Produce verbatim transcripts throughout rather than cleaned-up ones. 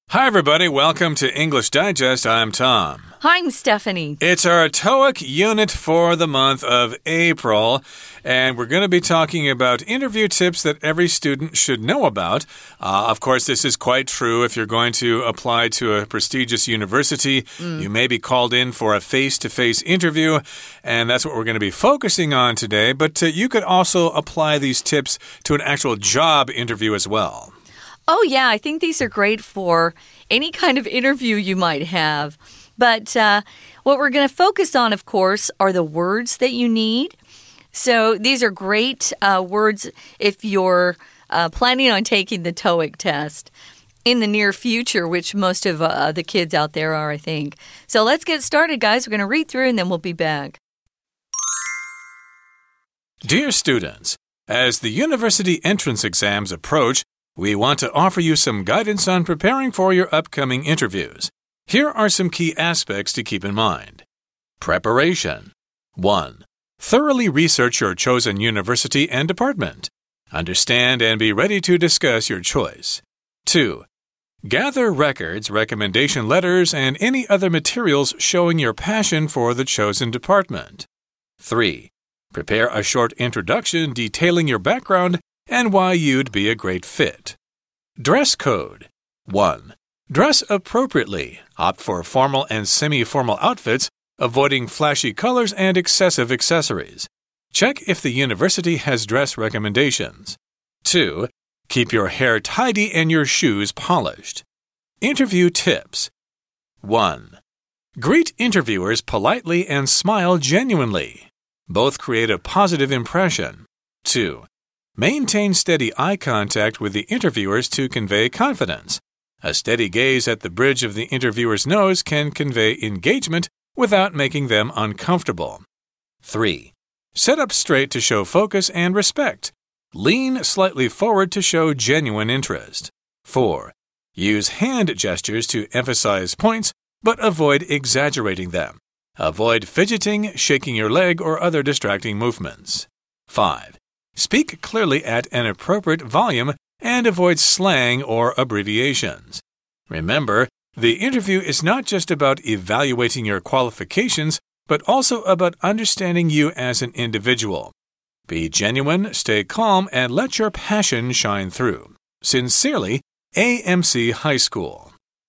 Hi, everybody. Welcome to English Digest. I'm Tom. Hi, I'm Stephanie. It's our TOEIC unit for the month of April, and we're going to be talking about interview tips that every student should know about. Uh, of course, this is quite true. If you're going to apply to a prestigious university, mm. you may be called in for a face-to-face interview, and that's what we're going to be focusing on today. But uh, you could also apply these tips to an actual job interview as well. Oh, yeah, I think these are great for any kind of interview you might have. But uh, what we're going to focus on, of course, are the words that you need. So these are great uh, words if you're uh, planning on taking the TOEIC test in the near future, which most of uh, the kids out there are, I think. So let's get started, guys. We're going to read through and then we'll be back. Dear students, as the university entrance exams approach, we want to offer you some guidance on preparing for your upcoming interviews. Here are some key aspects to keep in mind. Preparation. one. Thoroughly research your chosen university and department. Understand and be ready to discuss your choice. two. Gather records, recommendation letters, and any other materials showing your passion for the chosen department. three. Prepare a short introduction detailing your background and why you'd be a great fit. Dress code. one. Dress appropriately. Opt for formal and semi-formal outfits, avoiding flashy colors and excessive accessories. Check if the university has dress recommendations. two. Keep your hair tidy and your shoes polished. Interview tips. one. Greet interviewers politely and smile genuinely. Both create a positive impression. two. Maintain steady eye contact with the interviewers to convey confidence. A steady gaze at the bridge of the interviewer's nose can convey engagement without making them uncomfortable. three. Sit up straight to show focus and respect. Lean slightly forward to show genuine interest. four. Use hand gestures to emphasize points, but avoid exaggerating them. Avoid fidgeting, shaking your leg, or other distracting movements. five. Speak clearly at an appropriate volume and avoid slang or abbreviations. Remember, the interview is not just about evaluating your qualifications, but also about understanding you as an individual. Be genuine, stay calm, and let your passion shine through. Sincerely, A M C High School.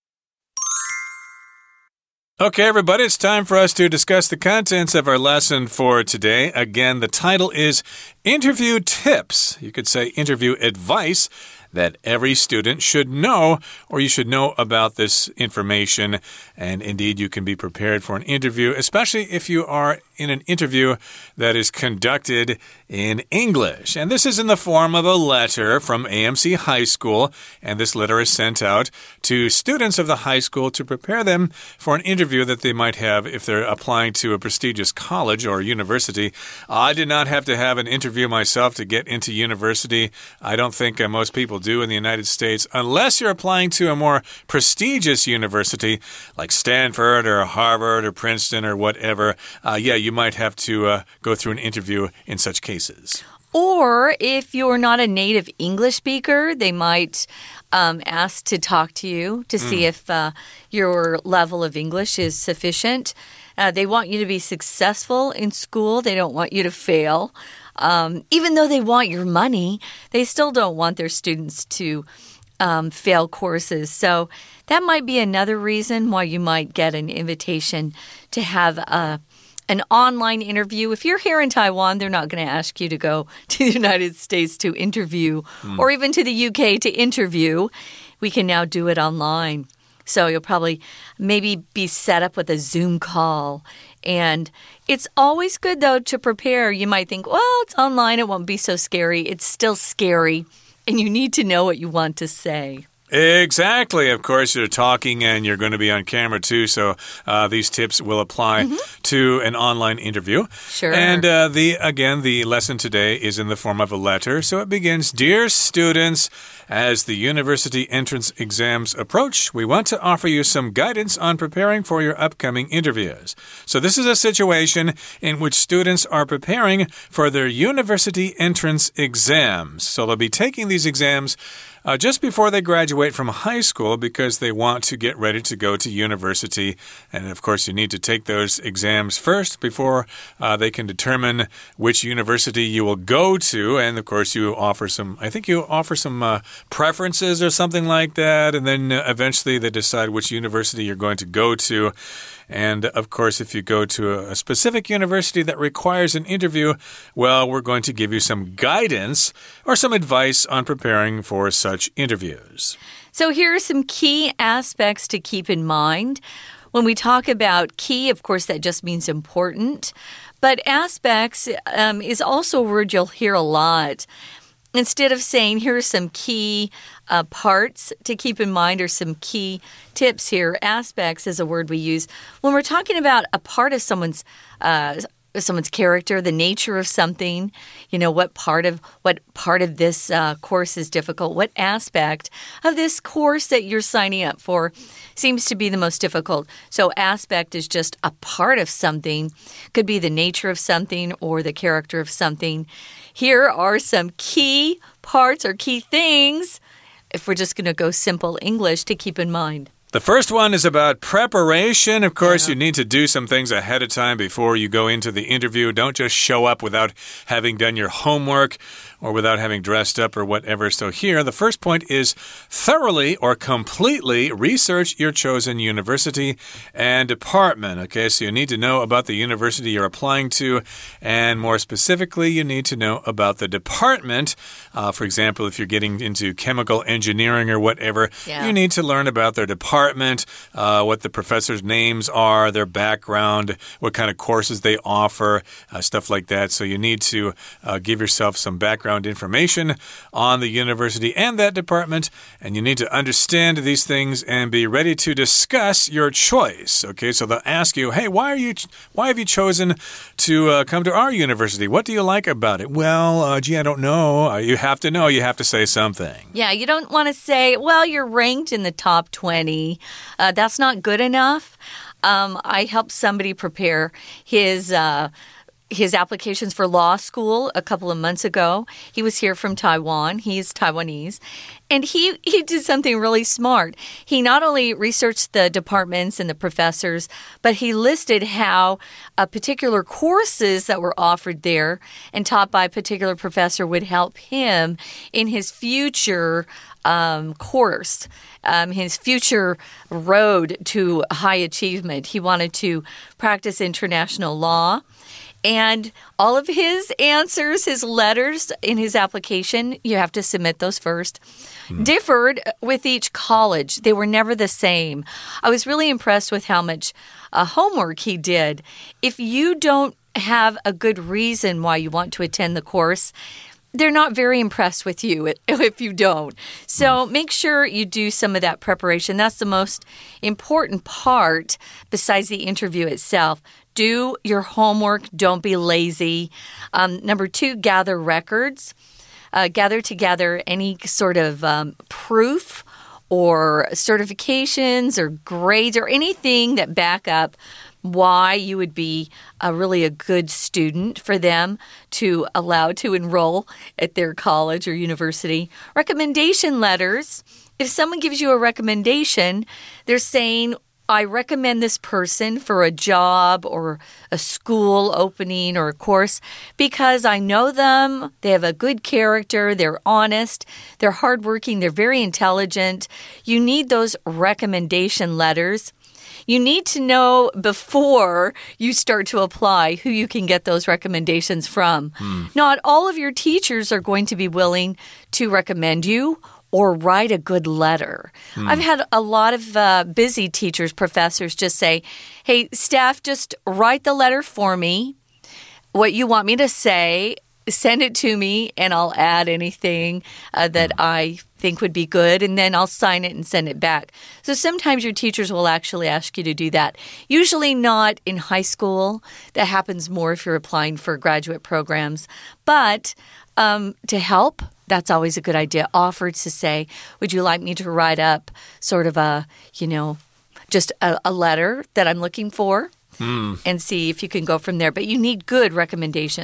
Okay, everybody, it's time for us to discuss the contents of our lesson for today. Again, the title is Interview Tips. You could say interview advice that every student should know, or you should know about this information. And indeed, you can be prepared for an interview, especially if you are in an interview that is conducted in English. And this is in the form of a letter from A M C High School. And this letter is sent out to students of the high school to prepare them for an interview that they might have if they're applying to a prestigious college or university. I did not have to have an interview myself to get into university. I don't think uh, most people do in the United States, unless you're applying to a more prestigious university like Stanford or Harvard or Princeton or whatever. Uh, yeah, you might have to uh, go through an interview in such cases. Or if you're not a native English speaker, they might um, ask to talk to you to see mm. if uh, your level of English is sufficient. Uh, they want you to be successful in school. They don't want you to fail. Um, even though they want your money, they still don't want their students to um, fail courses. So that might be another reason why you might get an invitation to have a an online interview. If you're here in Taiwan, they're not going to ask you to go to the United States to interview mm. or even to the U K to interview. We can now do it online. So you'll probably maybe be set up with a Zoom call. And it's always good, though, to prepare. You might think, well, it's online. It won't be so scary. It's still scary. And you need to know what you want to say. Exactly. Of course, you're talking and you're going to be on camera too, so uh, these tips will apply mm-hmm. to an online interview. Sure. And uh, the again, the lesson today is in the form of a letter. So it begins, Dear students, as the university entrance exams approach, we want to offer you some guidance on preparing for your upcoming interviews. So this is a situation in which students are preparing for their university entrance exams. So they'll be taking these exams uh, just before they graduate from high school because they want to get ready to go to university. And of course, you need to take those exams first before uh, they can determine which university you will go to. And of course, you offer some, I think you offer some uh, preferences or something like that. And then uh, eventually they decide which university you're going to go to. And of course, if you go to a specific university that requires an interview, well, we're going to give you some guidance or some advice on preparing for such interviews. So here are some key aspects to keep in mind. When we talk about key, of course, that just means important. But aspects um, is also a word you'll hear a lot. Instead of saying, here are some key uh, parts to keep in mind or some key tips here, aspects is a word we use when we're talking about a part of someone's uh, someone's character, the nature of something, you know, what part of what part of this uh, course is difficult, what aspect of this course that you're signing up for seems to be the most difficult. So aspect is just a part of something, could be the nature of something or the character of something. Here are some key parts or key things, if we're just going to go simple English, to keep in mind. The first one is about preparation. Of course, yeah. You need to do some things ahead of time before you go into the interview. Don't just show up without having done your homework or without having dressed up or whatever. So here, the first point is thoroughly or completely research your chosen university and department. Okay, so you need to know about the university you're applying to, and more specifically, you need to know about the department. Uh, for example, if you're getting into chemical engineering or whatever, yeah. you need to learn about their department, uh, what the professors' names are, their background, what kind of courses they offer, uh, stuff like that. So you need to uh, give yourself some background information on the university and that department, and you need to understand these things and be ready to discuss your choice. Okay, so they'll ask you, hey, why are you why have you chosen to uh, come to our university? What do you like about it? Well, uh, gee, I don't know. Uh, you have to know. You have to say something. Yeah, you don't want to say, well, you're ranked in the top twenty. Uh, that's not good enough. Um, I helped somebody prepare his uh his applications for law school a couple of months ago. He was here from Taiwan. He's Taiwanese. And he, he did something really smart. He not only researched the departments and the professors, but he listed how uh, particular courses that were offered there and taught by a particular professor would help him in his future um, course, um, his future road to high achievement. He wanted to practice international law. And all of his answers, his letters in his application, you have to submit those first, mm. differed with each college. They were never the same. I was really impressed with how much uh, homework he did. If you don't have a good reason why you want to attend the course, they're not very impressed with you if you don't. So make sure you do some of that preparation. That's the most important part besides the interview itself. Do your homework. Don't be lazy. Um, number two, gather records. Uh, gather together any sort of um, proof or certifications or grades or anything that back up why you would be a really a good student for them to allow to enroll at their college or university. Recommendation letters. If someone gives you a recommendation, they're saying, I recommend this person for a job or a school opening or a course because I know them, they have a good character, they're honest, they're hardworking, they're very intelligent. You need those recommendation letters. You need to know before you start to apply who you can get those recommendations from. Mm. Not all of your teachers are going to be willing to recommend you or write a good letter. Mm. I've had a lot of uh, busy teachers, professors just say, hey, staff, just write the letter for me, what you want me to say, send it to me, and I'll add anything uh, that I think would be good, and then I'll sign it and send it back. So sometimes your teachers will actually ask you to do that. Usually not in high school. That happens more if you're applying for graduate programs. But um, to help, that's always a good idea. Offer to say, would you like me to write up sort of a, you know, just a, a letter that I'm looking for? Mm. And see if you can go from there. But you need good recommendations.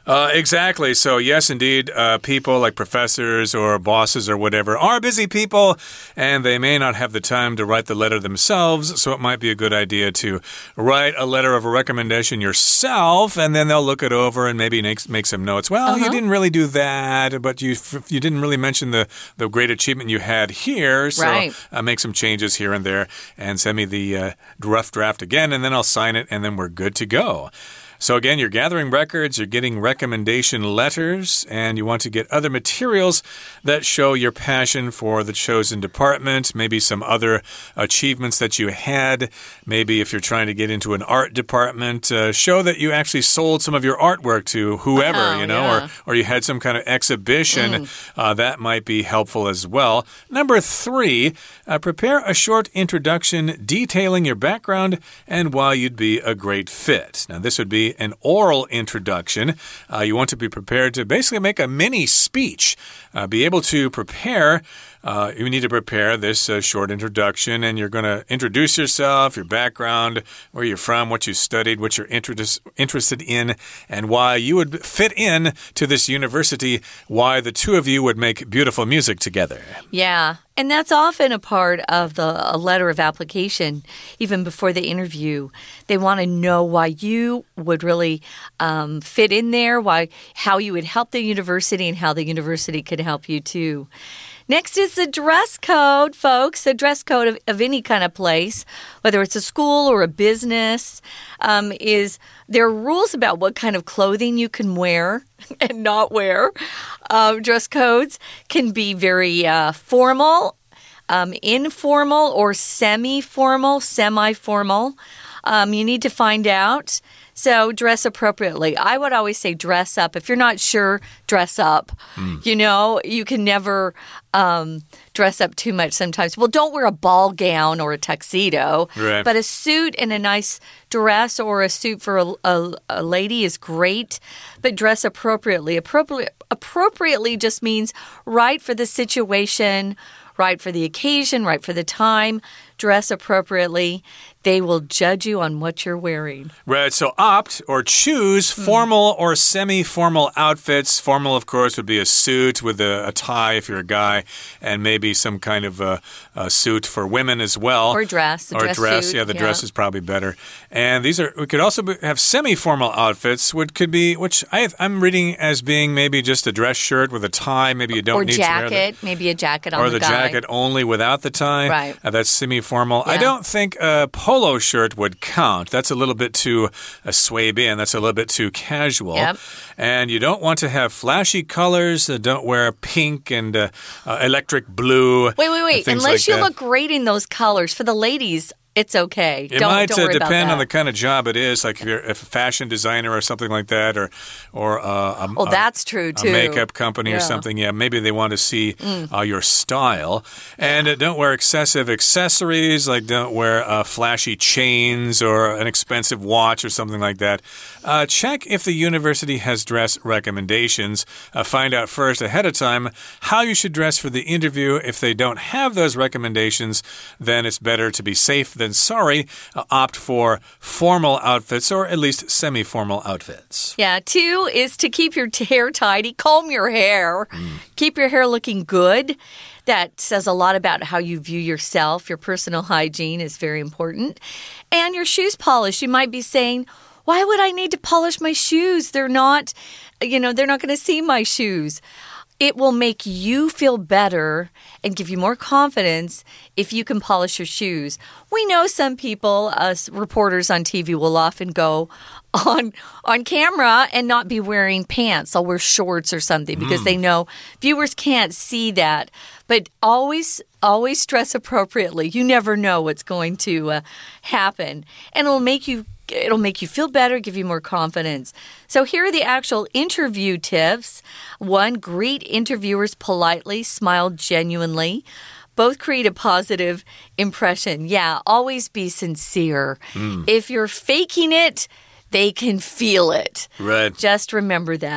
Uh, exactly. So, yes, indeed, uh, people like professors or bosses or whatever are busy people, and they may not have the time to write the letter themselves, so it might be a good idea to write a letter of a recommendation yourself, and then they'll look it over and maybe make, make some notes. Well, uh-huh. you didn't really do that, but you you didn't really mention the, the great achievement you had here, so right. uh, make some changes here and there, and send me the uh, rough draft again, and then I'll sign it, and then we're good to go. So again, you're gathering records, you're getting recommendation letters, and you want to get other materials that show your passion for the chosen department, maybe some other achievements that you had. Maybe if you're trying to get into an art department, uh, show that you actually sold some of your artwork to whoever, oh, you know, yeah. or, or you had some kind of exhibition. Mm. Uh, that might be helpful as well. Number three, uh, prepare a short introduction detailing your background and why you'd be a great fit. Now, this would be an oral introduction. Uh, you want to be prepared to basically make a mini speech, uh, be able to prepare. Uh, you need to prepare this uh, short introduction, and you're going to introduce yourself, your background, where you're from, what you studied, what you're inter interested in, and why you would fit in to this university, why the two of you would make beautiful music together. Yeah. And that's often a part of the a letter of application, even before the interview. They want to know why you would really um, fit in there, why how you would help the university, and how the university could help you too. Next is the dress code, folks. The dress code of, of any kind of place, whether it's a school or a business, um, is there are rules about what kind of clothing you can wear and not wear. Uh, dress codes can be very uh, formal, um, informal, or semi-formal, semi-formal. Um, you need to find out. So dress appropriately. I would always say dress up. If you're not sure, dress up. Mm. You know, you can never um, dress up too much sometimes. Well, don't wear a ball gown or a tuxedo. Right. But a suit and a nice dress or a suit for a, a, a lady is great. But dress appropriately. Appropriate, appropriately just means right for the situation, right for the occasion, right for the time. Dress appropriately. They will judge you on what you're wearing. Right, so opt or choose formal mm. or semi-formal outfits. Formal, of course, would be a suit with a, a tie if you're a guy, and maybe some kind of a, a suit for women as well. Or dress. A or dress dress, suit, yeah, the yeah. dress is probably better. And these are, we could also be, have semi-formal outfits, which could be, which I have, I'm reading as being maybe just a dress shirt with a tie. Maybe you don't or need jacket, to wear the, maybe a jacket on or the, the guy. jacket only without the tie. Right. Uh, that's semi-formal. Yeah. I don't think a polo shirt would count. That's a little bit too uh, swabe in. That's a little bit too casual. Yep. And you don't want to have flashy colors. Uh, don't wear pink and uh, uh, electric blue. Wait, wait, wait. Unless like you that. look great in those colors. For the ladies, it's okay. It don't, might don't uh, worry depend about on that. the kind of job it is, like if you're if a fashion designer or something like that, or or uh, a, oh, a, that's true too. A makeup company yeah. or something. Yeah, maybe they want to see mm. uh, your style. And uh, don't wear excessive accessories, like don't wear uh, flashy chains or an expensive watch or something like that. Uh, check if the university has dress recommendations. Uh, find out first ahead of time how you should dress for the interview. If they don't have those recommendations, then it's better to be safe than sorry. Uh, opt for formal outfits or at least semi-formal outfits. Yeah, two is to keep your hair tidy, comb your hair, mm. keep your hair looking good. That says a lot about how you view yourself. Your personal hygiene is very important. And your shoes polished. You might be saying, why would I need to polish my shoes? They're not, you know, they're not going to see my shoes. It will make you feel better and give you more confidence if you can polish your shoes. We know some people, us reporters on T V, will often go on on camera and not be wearing pants. They'll wear shorts or something because mm. they know viewers can't see that. But always, always dress appropriately. You never know what's going to uh, happen. And it'll make you It'll make you feel better, give you more confidence. So here are the actual interview tips. One, greet interviewers politely, smile genuinely. Both create a positive impression. Yeah, always be sincere. Mm. If you're faking it, they can feel it. Right. Just remember that.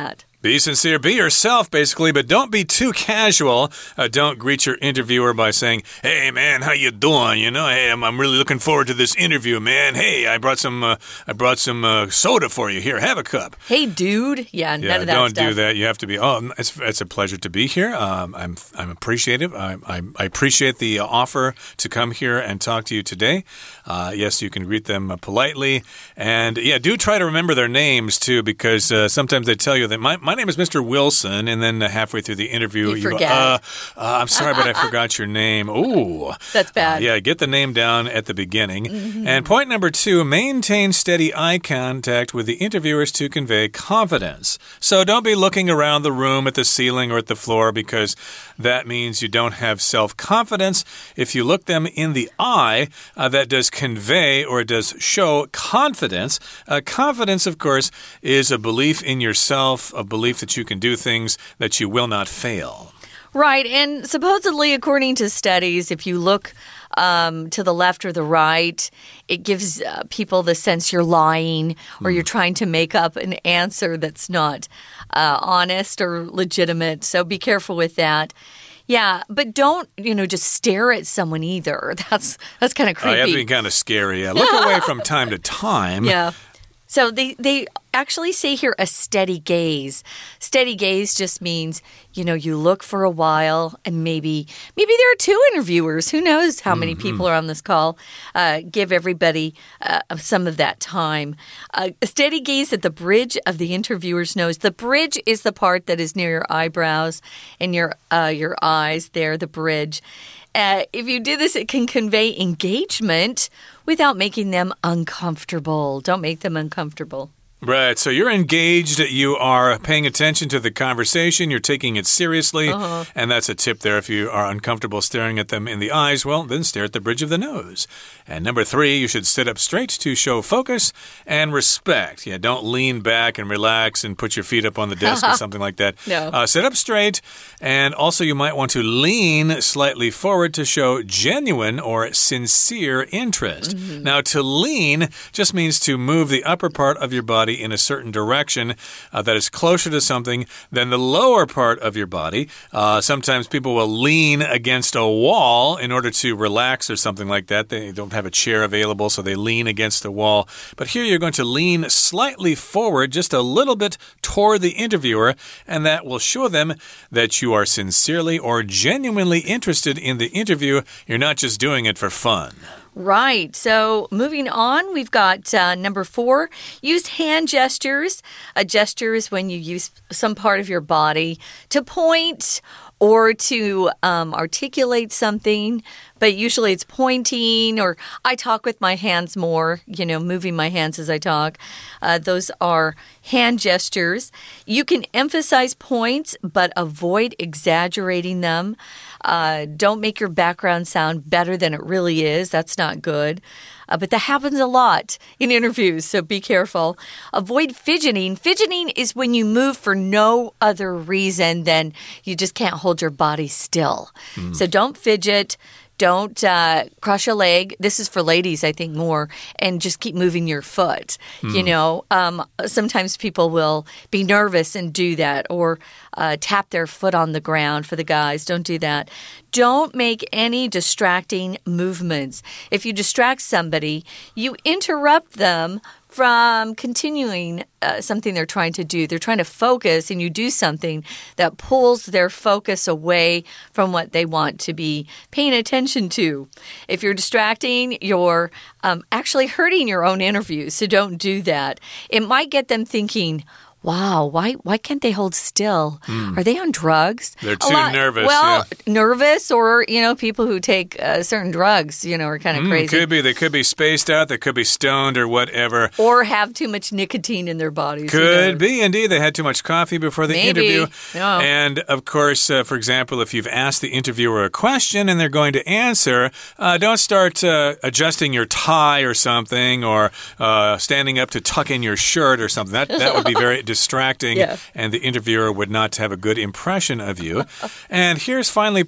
Be sincere, be yourself, basically, but don't be too casual. Uh, don't greet your interviewer by saying, "Hey, man, how you doing? You know, hey, I'm, I'm really looking forward to this interview, man. Hey, I brought some, uh, I brought some uh, soda for you. Here, have a cup." Hey, dude. Yeah, yeah none of that don't stuff. do that. You have to be. Oh, it's it's a pleasure to be here. Um, I'm I'm appreciative. I, I I appreciate the offer to come here and talk to you today. Uh, yes, you can greet them uh, politely, and yeah, do try to remember their names too, because uh, sometimes they tell you that my my name is Mister Wilson, and then uh, halfway through the interview, you, you forget. go, uh, uh, I'm sorry, but I forgot your name. Ooh. That's bad. Uh, yeah, get the name down at the beginning. Mm-hmm. And point number two, maintain steady eye contact with the interviewers to convey confidence. So don't be looking around the room at the ceiling or at the floor, because that means you don't have self-confidence. If you look them in the eye, uh, that does convey or it does show confidence. Uh, confidence, of course, is a belief in yourself, a belief that you can do things, that you will not fail. Right, and supposedly, according to studies, if you look um, to the left or the right, it gives uh, people the sense you're lying or mm. you're trying to make up an answer that's not uh, honest or legitimate. So be careful with that. Yeah, but don't, you know, just stare at someone either. That's that's kind of creepy. Oh, you have to be kind of scary. Yeah. Look away from time to time. Yeah. So they, they actually say here a steady gaze. Steady gaze just means, you know, you look for a while and maybe maybe there are two interviewers. Who knows how many mm-hmm. people are on this call? Uh, give everybody uh, some of that time. Uh, a steady gaze at the bridge of the interviewer's nose. The bridge is the part that is near your eyebrows and your, uh, your eyes there, the bridge. Uh, if you do this, it can convey engagement without making them uncomfortable. Don't make them uncomfortable. Right, so you're engaged, you are paying attention to the conversation, you're taking it seriously, uh-huh. and that's a tip there. If you are uncomfortable staring at them in the eyes, well, then stare at the bridge of the nose. And number three, you should sit up straight to show focus and respect. Yeah, don't lean back and relax and put your feet up on the desk or something like that. No. Uh, sit up straight, and also you might want to lean slightly forward to show genuine or sincere interest. Mm-hmm. Now, to lean just means to move the upper part of your body in a certain direction uh, that is closer to something than the lower part of your body. Uh, sometimes people will lean against a wall in order to relax or something like that. They don't have a chair available, so they lean against the wall. But here you're going to lean slightly forward, just a little bit toward the interviewer, and that will show them that you are sincerely or genuinely interested in the interview. You're not just doing it for fun. Right. So moving on, we've got uh, number four, use hand gestures. A gesture is when you use some part of your body to point or to um, articulate something, but usually it's pointing, or I talk with my hands more, you know, moving my hands as I talk. Uh, those are hand gestures. You can emphasize points, but avoid exaggerating them. Uh, don't make your background sound better than it really is. That's not good. Uh, but that happens a lot in interviews, so be careful. Avoid fidgeting. Fidgeting is when you move for no other reason than you just can't hold your body still. Mm. So don't fidget. Don't uh, cross your leg. This is for ladies, I think, more. And just keep moving your foot. Mm. You know, um, sometimes people will be nervous and do that, or uh, tap their foot on the ground for the guys. Don't do that. Don't make any distracting movements. If you distract somebody, you interrupt them from continuing uh, something they're trying to do. They're trying to focus, and you do something that pulls their focus away from what they want to be paying attention to. If you're distracting, you're um, actually hurting your own interview, so don't do that. It might get them thinking, wow, why why can't they hold still? Mm. Are they on drugs? They're too lot, nervous. Well, yeah. nervous, or, you know, people who take uh, certain drugs, you know, are kind of mm, crazy. Could be. They could be spaced out. They could be stoned or whatever. Or have too much nicotine in their bodies. Could be, indeed. They had too much coffee before the Maybe. interview. No. And, of course, uh, for example, if you've asked the interviewer a question and they're going to answer, uh, don't start uh, adjusting your tie or something, or uh, standing up to tuck in your shirt or something. That, that would be very distracting, yeah. and the interviewer would not have a good impression of you. And here's finally point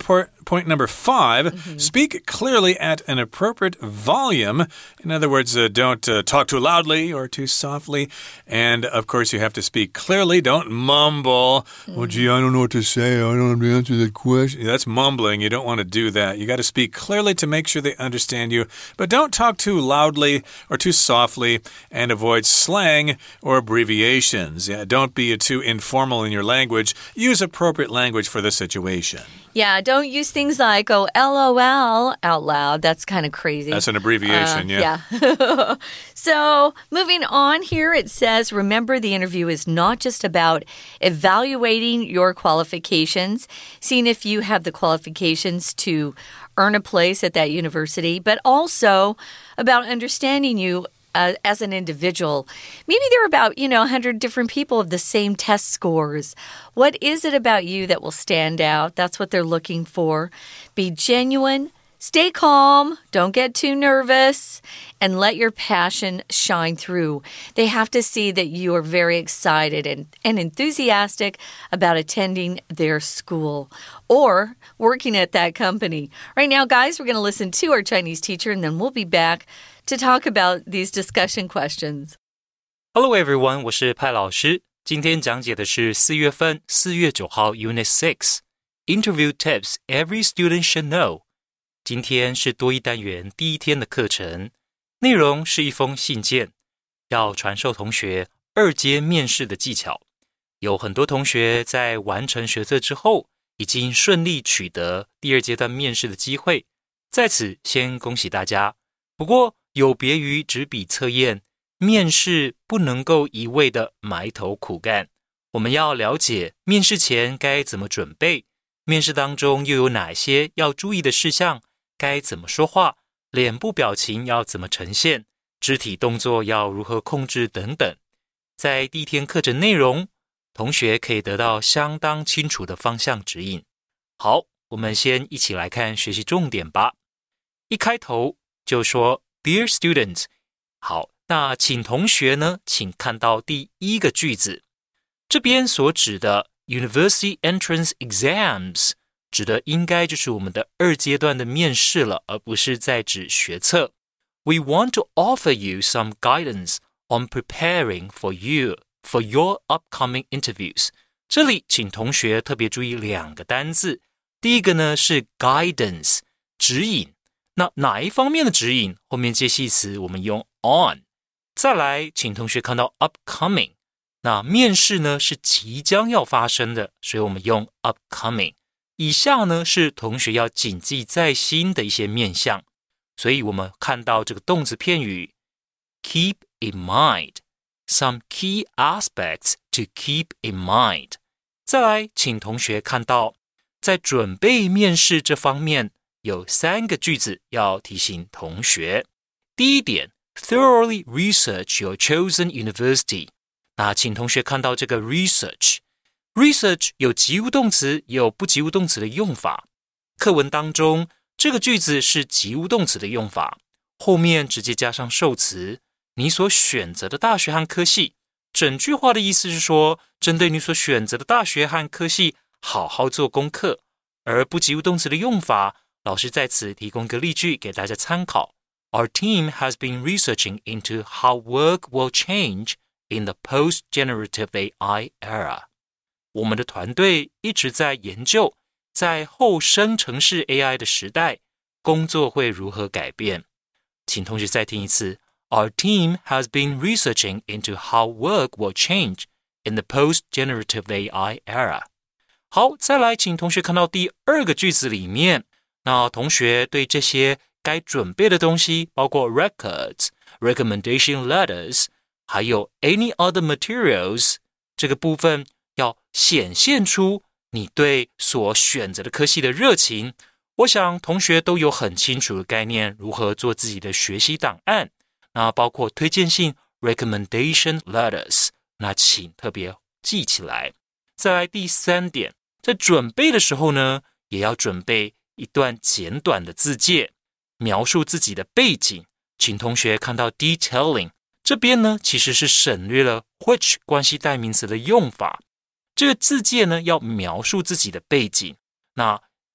point number five, mm-hmm. speak clearly at an appropriate volume. In other words, uh, don't uh, talk too loudly or too softly. And, of course, you have to speak clearly. Don't mumble. Mm-hmm. Oh, gee, I don't know what to say. I don't have to answer that question. That's mumbling. You don't want to do that. You got to speak clearly to make sure they understand you. But don't talk too loudly or too softly, and avoid slang or abbreviations. Yeah, don't be too informal in your language. Use appropriate language for the situation. Yeah, don't use things like, oh, L O L out loud. That's kind of crazy. That's an abbreviation, uh, yeah. Yeah. So, moving on here, it says, remember the interview is not just about evaluating your qualifications, seeing if you have the qualifications to earn a place at that university, but also about understanding you Uh, as an individual. Maybe there are about, you know, one hundred different people of the same test scores. What is it about you that will stand out? That's what they're looking for. Be genuine, stay calm, don't get too nervous, and let your passion shine through. They have to see that you are very excited and, and enthusiastic about attending their school or working at that company. Right now, guys, we're going to listen to our Chinese teacher, and then we'll be back to talk about these discussion questions. Hello everyone, 我是派老师。今天讲解的是四月份四月九号 Unit six Interview Tips Every Student Should Know。今天是多益单元第一天的课程，内容是一封信件，要传授同学二阶面试的技巧。有很多同学在完成学测之后，已经顺利取得第二阶段面试的机会，在此先恭喜大家。不过有别于纸笔测验，面试不能够一味的埋头苦干，我们要了解面试前该怎么准备，面试当中又有哪些要注意的事项，该怎么说话，脸部表情要怎么呈现，肢体动作要如何控制等等。在第一天课程内容，同学可以得到相当清楚的方向指引。好，我们先一起来看学习重点吧。一开头就说Dear students， 好，那请同学呢，请看到第一个句子，这边所指的 University Entrance Exams 指的应该就是我们的二阶段的面试了，而不是在指学测。We want to offer you some guidance on preparing for you for your upcoming interviews。这里请同学特别注意两个单字，第一个呢是 guidance， 指引。那哪一方面的指引？后面介系词我们用 on。再来，请同学看到 upcoming。那面试呢是即将要发生的，所以我们用 upcoming。以下呢是同学要谨记在心的一些面向，所以我们看到这个动词片语 keep in mind， some key aspects to keep in mind。再来，请同学看到在准备面试这方面有三个句子要提醒同学。第一点 thoroughly research your chosen university。 那请同学看到这个 research research 有及物动词也有不及物动词的用法。课文当中这个句子是及物动词的用法，后面直接加上受词，你所选择的大学和科系。整句话的意思是说，针对你所选择的大学和科系好好做功课。而不及物动词的用法，老师在此提供个例句给大家参考。 Our team has been researching into how work will change in the post-generative A I era。 我们的团队一直在研究，在后生成式 A I 的时代，工作会如何改变。请同学再听一次。 Our team has been researching into how work will change in the post-generative A I era。 好，再来请同学看到第二个句子里面，那同学对这些该准备的东西，包括 records, recommendation letters， 还有 any other materials， 这个部分要显现出你对所选择的科系的热情。我想同学都有很清楚的概念，如何做自己的学习档案，那包括推荐信 recommendation letters， 那请特别记起来。再来第三点，在准备的时候呢，也要准备一段简短的自介，描述自己的背景。请同学看到 detailing， 这边呢其实是省略了 which 关系代名词的用法。这个自介呢要描述自己的背景，那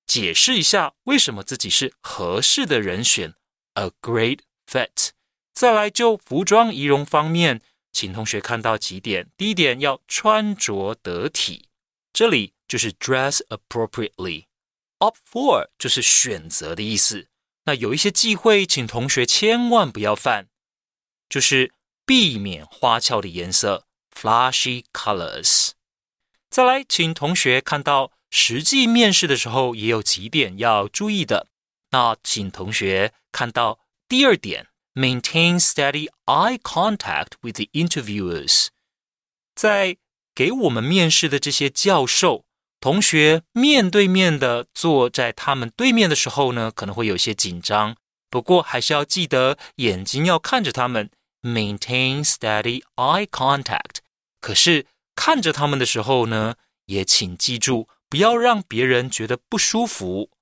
解释一下为什么自己是合适的人选 ，a great fit。再来就服装仪容方面，请同学看到几点。第一点要穿着得体，这里就是 dress appropriately。opt for 就是选择的意思。那有一些忌讳，请同学千万不要犯，就是避免花俏的颜色 flashy colors。再来，请同学看到实际面试的时候也有几点要注意的。那请同学看到第二点 maintain steady eye contact with the interviewers。 在给我们面试的这些教授，同学面对面的坐在他们对面的时候呢，可能会有些紧张，不过还是要记得眼睛要看着他们 maintain steady eye contact。 可是看着他们的时候呢，也请记住不要让别人觉得不舒服。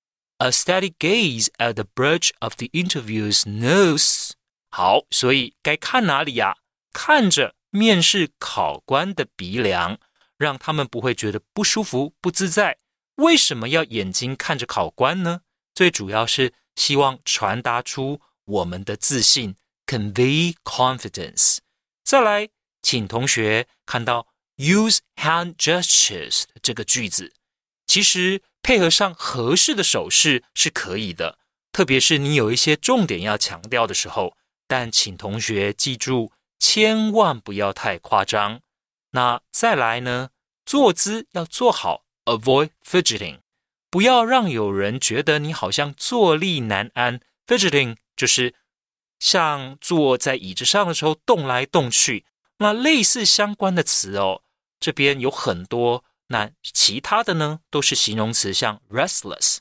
A steady gaze at the bridge of the interviewer's nose。 好，所以该看哪里呀？看着面试考官的鼻梁，让他们不会觉得不舒服、不自在。为什么要眼睛看着考官呢？最主要是希望传达出我们的自信 convey confidence。 再来，请同学看到 use hand gestures 这个句子，其实配合上合适的手势是可以的，特别是你有一些重点要强调的时候，但请同学记住千万不要太夸张。那再来呢，坐姿要做好 avoid fidgeting， 不要让有人觉得你好像坐立难安。 fidgeting 就是像坐在椅子上的时候动来动去。那类似相关的词哦，这边有很多，那其他的呢都是形容词，像 restless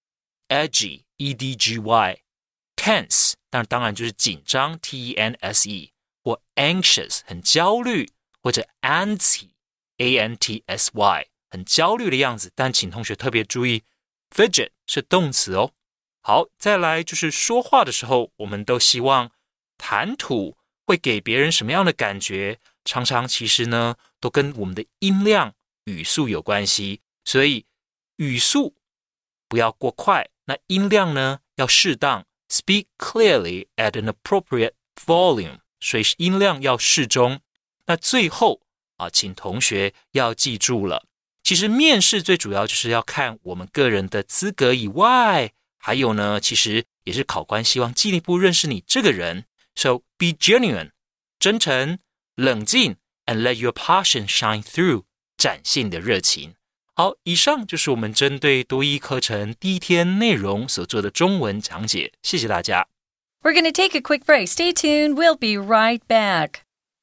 edgy E D G Y tense 但当然就是紧张 T E N S E， 或 anxious 很焦虑，或者 antsy A N T S Y 很焦虑的样子。但请同学特别注意 fidget 是动词哦。好，再来就是说话的时候，我们都希望谈吐会给别人什么样的感觉，常常其实呢都跟我们的音量语速有关系。所以语速不要过快，那音量呢要适当， speak clearly at an appropriate volume， 所以音量要适中。那最后啊，请同学要记住了，其实面试最主要就是要看我们个人的资格以外，还有呢其实也是考官希望进一步认识你这个人。So be genuine， 真诚、冷静 and let your passion shine through， 展现你的热情。好，以上就是我们针对多益课程第一天内容所做的中文讲解，谢谢大家。 We're going to take a quick break. Stay tuned. We'll be right back.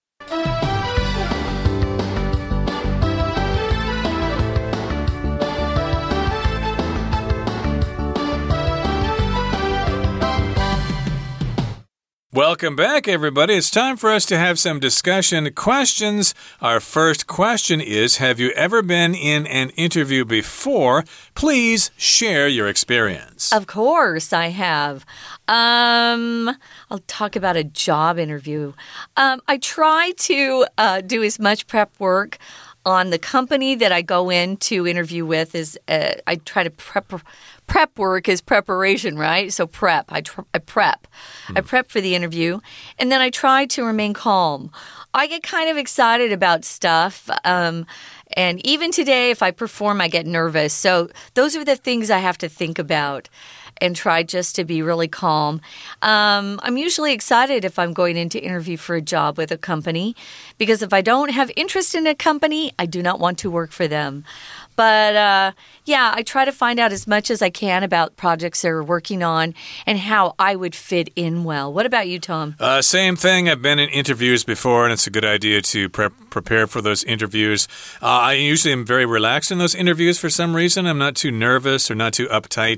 Welcome back, everybody. It's time for us to have some discussion questions. Our first question is, have you ever been in an interview before? Please share your experience. Of course, I have. Um, I'll talk about a job interview. Um, I try to uh, do as much prep work on the company that I go in to interview with. Is uh, I try to prep... Prep work is preparation, right? So prep. I, tr- I prep. Mm. I prep for the interview. And then I try to remain calm. I get kind of excited about stuff. Um, and even today, if I perform, I get nervous. So those are the things I have to think about and try just to be really calm. Um, I'm usually excited if I'm going in to interview for a job with a company, because if I don't have interest in a company, I do not want to work for them. But uh, yeah, I try to find out as much as I can about projects they're working on and how I would fit in well. What about you, Tom? Uh, same thing. I've been in interviews before, and it's a good idea to prep, prepare for those interviews. Uh, I usually am very relaxed in those interviews for some reason. I'm not too nervous or not too uptight.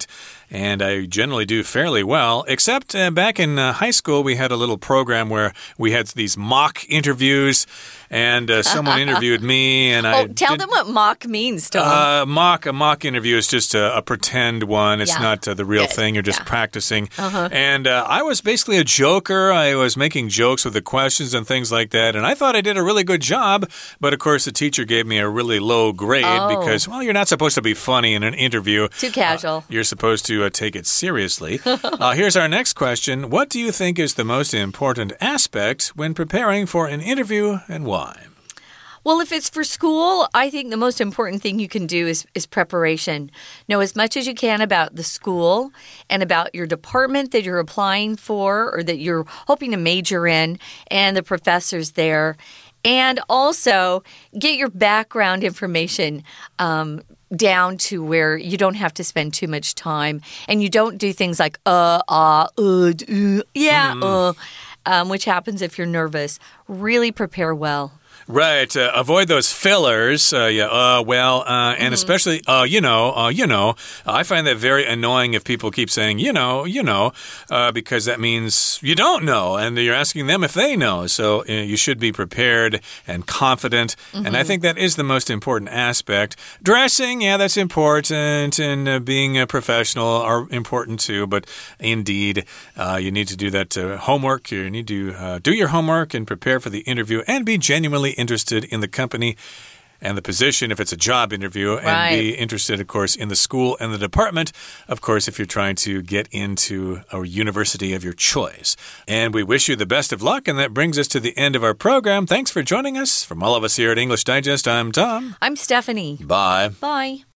and I generally do fairly well, except uh, back in uh, high school, we had a little program where we had these mock interviews, and uh, someone interviewed me, and I Oh, tell did, them what mock means, Tom. Uh, mock, a mock interview is just a, a pretend one. It's yeah. not uh, the real Good. thing. You're just yeah. practicing. Uh-huh. And uh, I was basically a joker. I was making jokes with the questions and things like that, and I thought I did a really good job, but of course the teacher gave me a really low grade oh. because, well, you're not supposed to be funny in an interview. Too casual. Uh, you're supposed to uh, take it seriously. uh, here's our next question. What do you think is the most important aspect when preparing for an interview, and why? Well, if it's for school, I think the most important thing you can do is, is preparation. Know as much as you can about the school and about your department that you're applying for or that you're hoping to major in and the professors there. And also get your background information um, down to where you don't have to spend too much time. And you don't do things like, uh, uh, uh, uh yeah, mm. uh, um, which happens if you're nervous. Really prepare well. Right. Uh, avoid those fillers. Uh, yeah. Uh, well, uh, and mm-hmm. especially, uh, you know, uh, you know, I find that very annoying if people keep saying, you know, you know, uh, because that means you don't know and you're asking them if they know. So uh, you should be prepared and confident. Mm-hmm. And I think that is the most important aspect. Dressing, yeah, that's important. And uh, being a professional are important too. But indeed, uh, you need to do that uh, homework. You need to uh, do your homework and prepare for the interview and be genuinely interested in the company and the position if it's a job interview, and right. be interested, of course, in the school and the department, of course, if you're trying to get into a university of your choice. And we wish you the best of luck, and that brings us to the end of our program. Thanks for joining us. From all of us here at English Digest, I'm Tom. I'm Stephanie. Bye. Bye.